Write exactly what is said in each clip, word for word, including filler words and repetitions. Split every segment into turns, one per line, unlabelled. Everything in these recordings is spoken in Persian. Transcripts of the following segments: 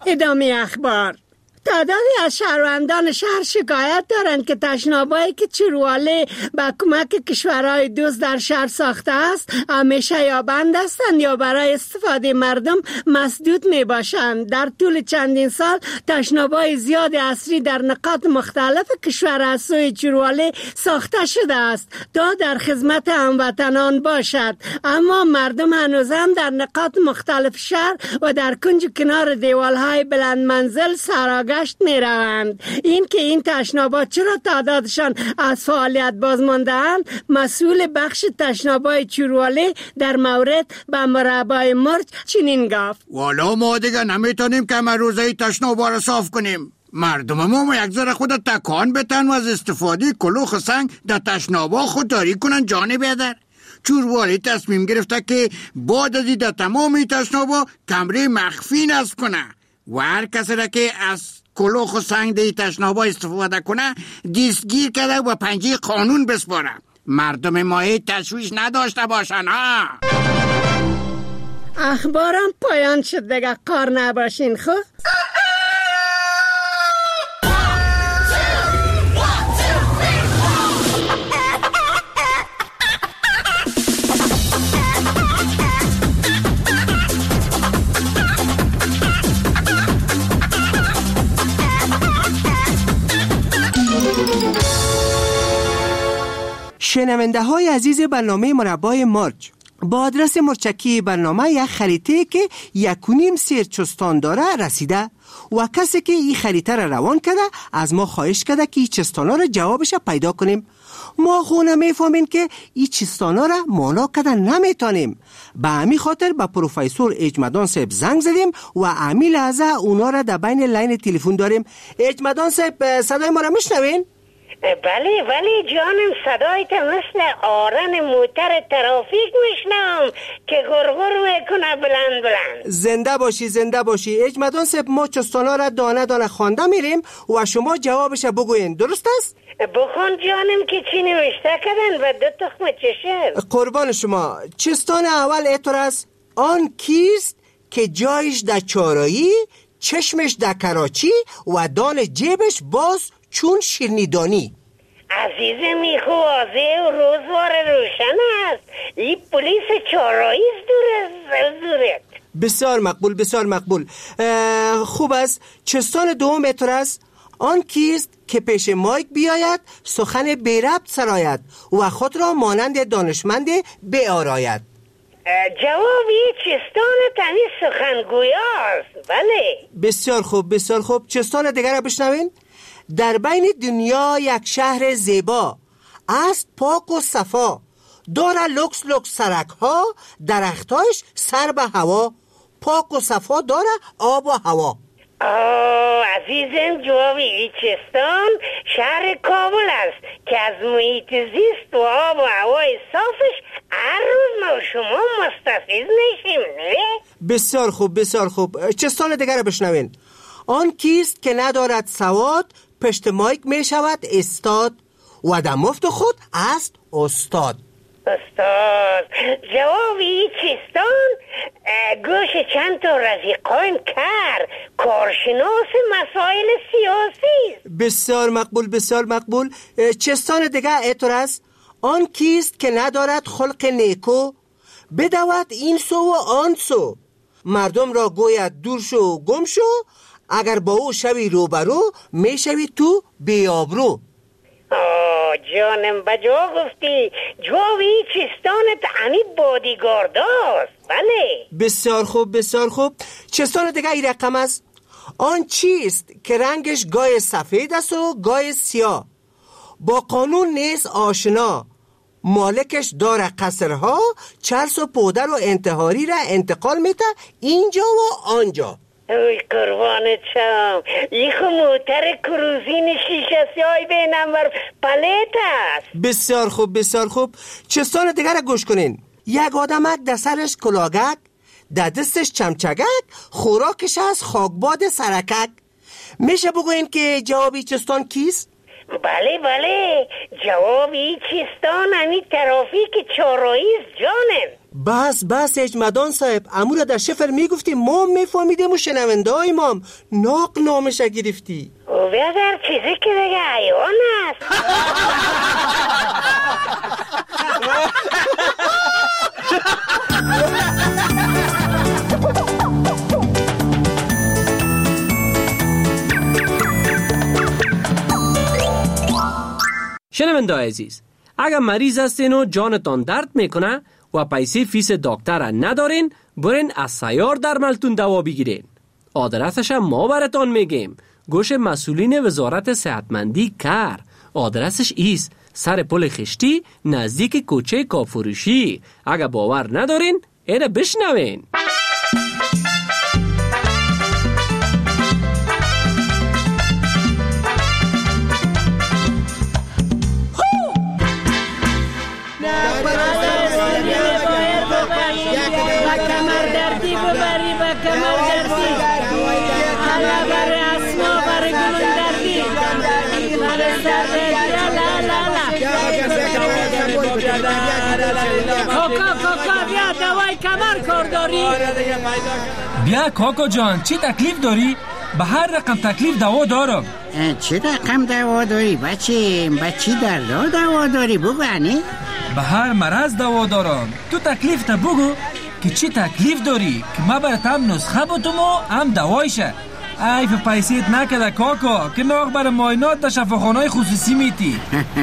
ادامه اخبار. تعدادی از شهروندان شهر شکایت دارند که تشنابایی که چروواله با کمک کشورهای دوست در شهر ساخته است همیشه یا بند هستند یا برای استفاده مردم مسدود می باشند. در طول چندین سال تشنابای زیاد عصری در نقاط مختلف کشور از سوی چروواله ساخته شده است تا در خدمت هموطنان باشد، اما مردم هنوز هم در نقاط مختلف شهر و در کنج کنار دیوالهای بلند منزل سراغ گشت می روند. این که این تشنابا چرا تعدادشان از فعالیت باز مانده‌اند، مسئول بخش تشنابای چروواله در مورد به مربع مرج چنین گفت:
والا ما دیگه نمیتونیم که ما روزه تشنابا را صاف کنیم. مردم ما یک ذره خود تکان بتن و از استفاده کلوخ سنگ در تشنابا خودداری کنن. جانب بیادر چروواله تصمیم گرفته که بعد از در تمام تشنابا کمره مخفی نصب کنه و هر کسی را که از کلوخ و سنگ دی تشنابا استفاده کنه دستگیر کرده و پنجه قانون بسپاره. مردم ما تشویش نداشته باشن ها.
اخبارم پایان شد دیگه، کار نباشین. خب
شنونده های عزیز برنامه مربع مرج، با آدرس مرچکی برنامه یک خریطه که یک و نیم سیر چستان داره رسیده و کسی که این خریطه را روان کرده از ما خواهش کرده که این چستانا را جوابش پیدا کنیم. ما خونه میفهمیم که این چستانا را مانا کردن نمیتونیم. به همین خاطر به پروفیسور اجمدان صاحب زنگ زدیم و همین لحظه اونا را در بین لاین تلفن داریم. اجمدان صاحب صدای ما را میشنوین؟
بله بله جانم، صدایت مثل آرن موتر ترافیک میشنم که غرغر میکنه بلند بلند.
زنده باشی زنده باشی اجمدان صاحب. ما چستانا را دانه دانه خوانده میریم و شما جوابش بگوین، درست است؟
بخون جانم که چی نوشته کردن و دو تخم چشم.
قربان شما. چستان اول اینطور است: آن کیست که جایش در چارایی، چشمش در کراچی و دان جیبش باز چون شیرنیدانی.
عزیزم این خوازه و روزوار روشن است. این پلیس چارایی است دور از زورت.
بسیار مقبول بسیار مقبول. خوب است. چستان دوم اینطور است: آن کیست که پیش مایک بیاید، سخن بی ربط سراید و خود را مانند دانشمند بیاراید.
جوابی چستان تنی سخنگویاست. بله
بسیار خوب بسیار خوب. چستان دیگر را بشنوین: در بین دنیا یک شهر زیبا است پاک و صفا، داره لکس لکس سرک ها، درختایش سر به هوا، پاک و صفا داره آب و هوا.
آه عزیزم، جوابی ایچستان شهر کابل است که از محیط زیست و آب و هوای صافش هر روز ما و شما مستفیض میشیم. نه؟
بسیار خوب بسیار خوب. چستان دیگر را بشنوین: آن کیست که ندارد سواد، پشت مایک می شود استاد و در مفت خود است استاد.
استاد جوابی چیستان گوش چند تا رفیقان کر کارشناس مسائل سیاسی.
بسیار مقبول بسیار مقبول. چستان دیگه اینطور است: آن کیست که ندارد خلق نیکو، بدود این سو و آن سو، مردم را گوید دور شو و گم شو، اگر با او شوی روبرو می شوی تو بیابرو.
آه جانم بجا گفتی. جوابی چستانت انی بادیگارداست. بله
بسیار خوب بسیار خوب. چستان دیگه ای رقم است: آن چیست که رنگش گای سفید است و گای سیاه، با قانون نیست آشنا، مالکش داره قصرها، چرس و پودر و انتحاری را انتقال میده اینجا و آنجا.
اوی قربانت شم، این خو موتر کروزین شیشه سیاه به نمبر پلیت است.
بسیار خوب بسیار خوب. چستان دیگر را گوش کنین: یک آدمک در سرش کلاگک، در دستش چمچگک، خوراکش از خاکباد سرکک. میشه بگوین که جوابی چستان کیست؟
بله بله، جوابی چستان همی ترافیک چارایی است جانم.
بس بس اجمدان صاحب، امورا در شفر میگفتی ما میفهمیدیم و شنونده های مام ناق نامش گرفتی.
او بیادر چیزی که دیگه حیوان است.
شنونده عزیز، اگر مریض هستین و جانتان درد میکنه و پیسه فیس دکتر ندارین، برین از سیار درملتون دوا بگیرین. آدرسش ما براتون میگیم. گوش مسئولین وزارت صحتمندی کر. آدرسش ایست سر پل خشتی نزدیک کوچه کافروشی. اگر باور ندارین اینه بشنوین.
کاکا کاکا بیا دوای کمر کار داری؟
بیا کاکا جان، چی تکلیف داری؟ به هر رقم تکلیف دوا دارم.
چه رقم دوا داری بچه؟ بچی در را دوا داری بگو عنی؟
به هر مرض دوا دارم. تو تکلیف تا بگو که چی تکلیف داری که ما برات هم نسخه بتوم و هم دوایشه. ای په پیسیت نکده کاکا که ناغ برای ماینات در شفاخانه خصوصی میتی.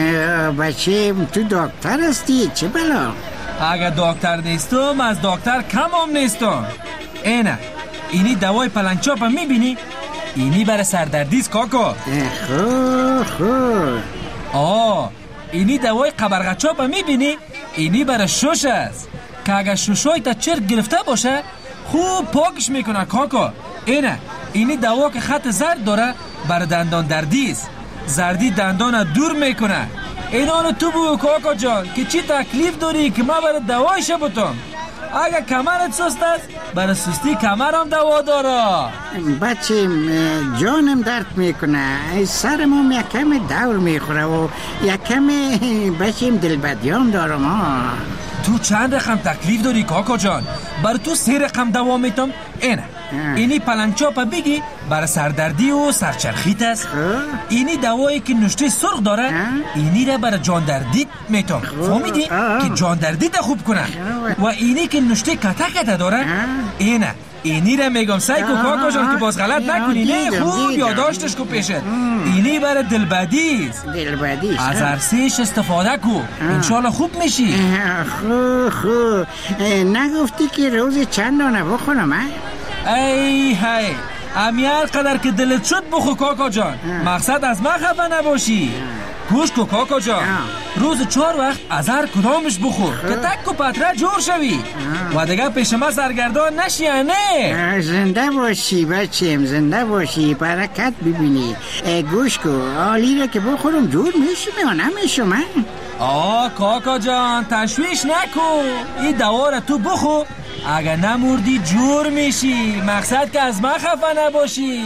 بچه تو دکتر هستی چه بلا؟
اگر دکتر نیستم از دکتر کم هم نیستم. اینه اینی دوای پلنگچاپ میبینی؟ اینی برای سردردیست کاکا.
خو خو
آه اینی دوای قبرغچاپ میبینی؟ اینی برای شش است که اگر ششای تا چرک گرفته باشه خوب پاکش میکنه کاکا. اینه اینی دوا که خط زرد داره برای دندان دردیست. زردی دندان دور میکنه. اینانو تو بگو کاکا جان که چی تکلیف داری که ما برای دوایش بتم. اگر کمرت سست است برای سستی کمرم دوا داره.
بچه جانم درد میکنه، سرم یکم دور میخوره و یکم بچه دلبدیام دارم. ها
تو چند رقم تکلیف داری کاکا جان؟ برای تو سه رقم دوا میتم. اینه اینی پلنگچاپ بگی برای سردردی و سرچرخیت است. اینی دوایی که نشته سرخ داره اینی را برای جان دردیت میتم. فهمیدی که جان دردیت خوب کنه. و اینی که نشته کته کته داره اینه اینی را میگم سعی کو کاکا جان که باز غلط نکنی. نه خوب یادداشتش کو پیشت. اینی برای دلبدیست.
دلبدیست
از عرصهش استفاده کو انشالله خوب میشی.
خو خو نگفتی که روز چند دانه بخورم؟
ای هی امیار قدر که دلت شد بخو کاکا جان. مقصد از من خفه نباشی. گوش کو کاکا جان، روز چهار وقت از هر کدامش بخور که تک و پتره جور شوی و دیگه پیش ما سرگردان نشی. نه
زنده باشی بچم، زنده باشی، برکت ببینی. گوش کو آلی را که بخورم جور میشم یا نمیشم؟
آه کاکا جان تشویش نکو. این دوا را تو بخو، اگر نموردی جور میشی. مقصد که از من خفه نباشی.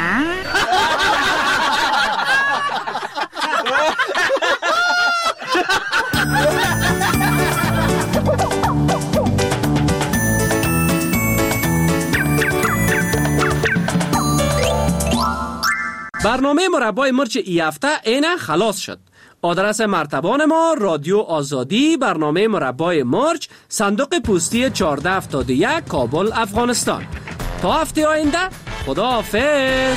برنامه مربای مرچ ای هفته اینه خلاص شد. آدرس مرتبان ما رادیو آزادی، برنامه مربای مرچ، صندوق پستی چهارده هفتاد و یک، کابل، افغانستان. تا هفته آینده خدا حافظ.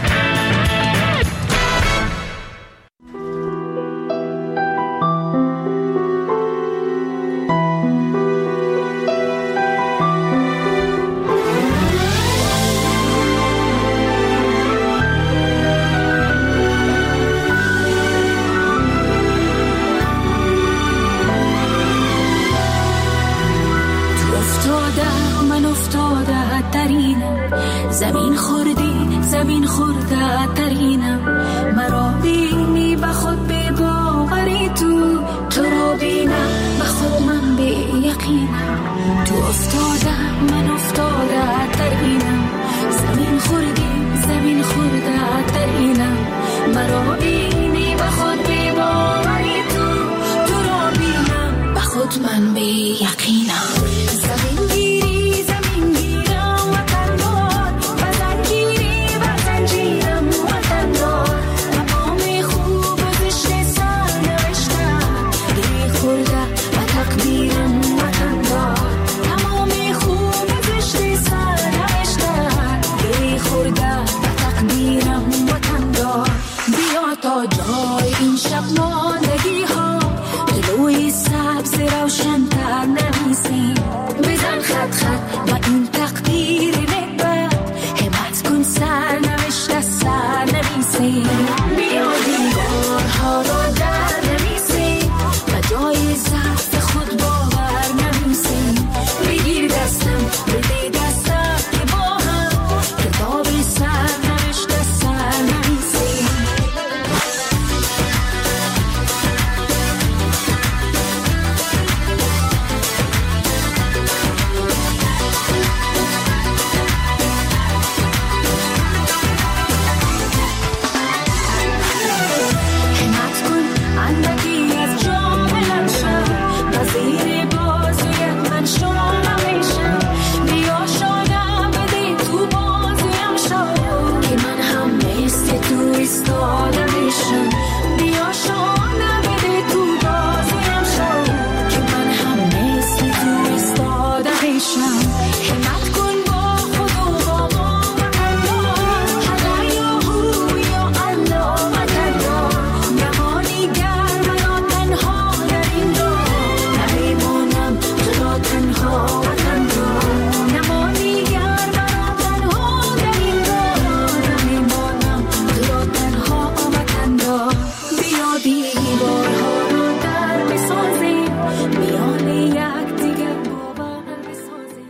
زمین خوردی زمین خورده ترینم، مرا بینی به خود به باوری، تو تو را بینم به خود من به یقینم. تو افتاده من افتاده ترینم، زمین خوردی زمین خورده ترینم، مرا بینی به خود به باوری، تو تو را بینم به خود خود من به یقینم.